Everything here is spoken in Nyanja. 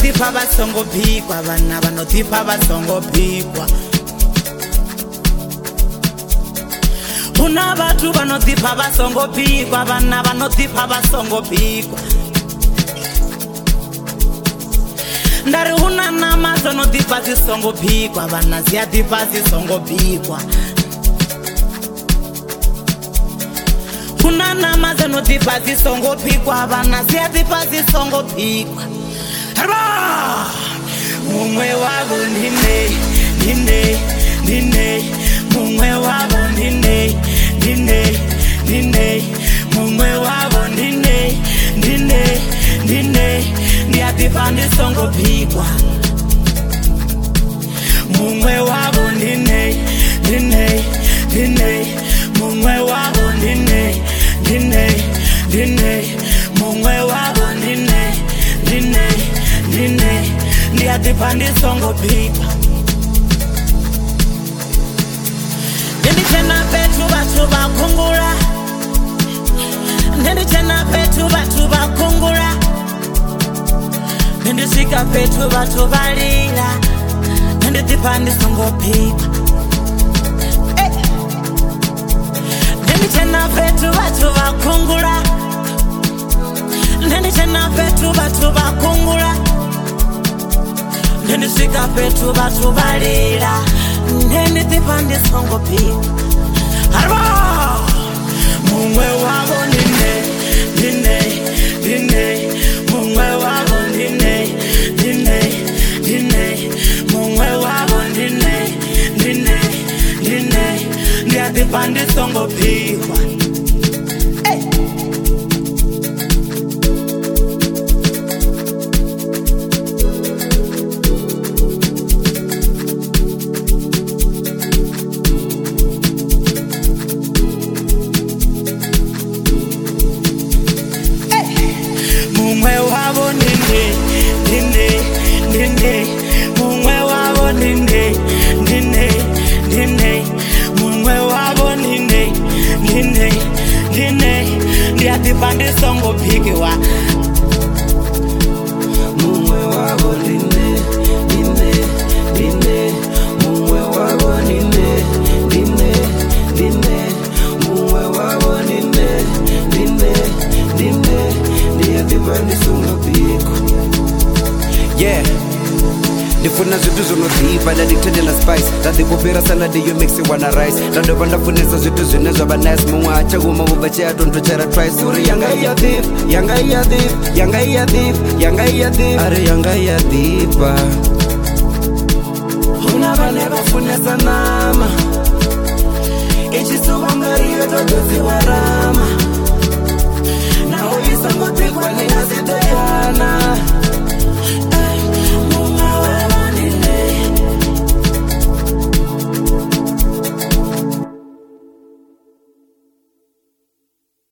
vanodhipa vasongopikwa, vana vanodhipa vasongopikwa. Kuna vatu vanodhipa vasongopikwa, vana vanodhipa vasongopikwa. Ndari una nama zonodhipa zisongopikwa, vana ziyadhipa zisongopikwa. Kuna nama zonodhipa zisongopikwa, vana ziyadhipa zisongopikwa. Harba! Mumwe wavo nine, nine, nine. Mumwe wavo nine, nine, nine. Mumwe wavo nine, nine, nine. Ndiyadhipa ndisongopikwa. Mumwe wavo nine, nine, nine. Mumwe wavo nine, nine, nine. Mumwe wavo nine, nine, nine. Ndiyadhipa ndisongopikwa. Ndichena petu vatu vakungura, ndichena petu vatu vakungura. Ndisvika petu vatu valila, ndidhipa ndisongopikwa. Ndichena petu vatu vakungura, ndichena petu vatu vakungura. Ndisvika petu vatu valila, ndidhipa ndisongopikwa. Harba! Mumwe wavo nine, nine, nine. Mumwe wavo nine, nine, nine. Mumwe wavo nine, nine, nine. Ndiyadhipa ndisongopikwa. Mumwe wavo nine, nine, nine. Mumwe wavo nine, nine, nine. Mumwe wavo nine, nine, nine. Ndiyadhipa ndisongopikwa. Mumwe wavo nine, nine, nine. Mumwe wavo nine, nine, nine. Mumwe wavo nine, nine, nine. Ndiyadhipa ndisongopikwa. Yeah, ndifuna zvitu zvinodhipa ndaditendela spice ndadhikupira saladi yo mixi wana rice ndadova ndafunisa zvitu zvine zvava nice mumwe achaguma kubva chayatondochera twice uri yanga iya thief yanga iya thief yanga iya thief yanga iya thief ari yanga iya dhipa Una vane vafunesa nama ichisuva ngariyo todoziwa rama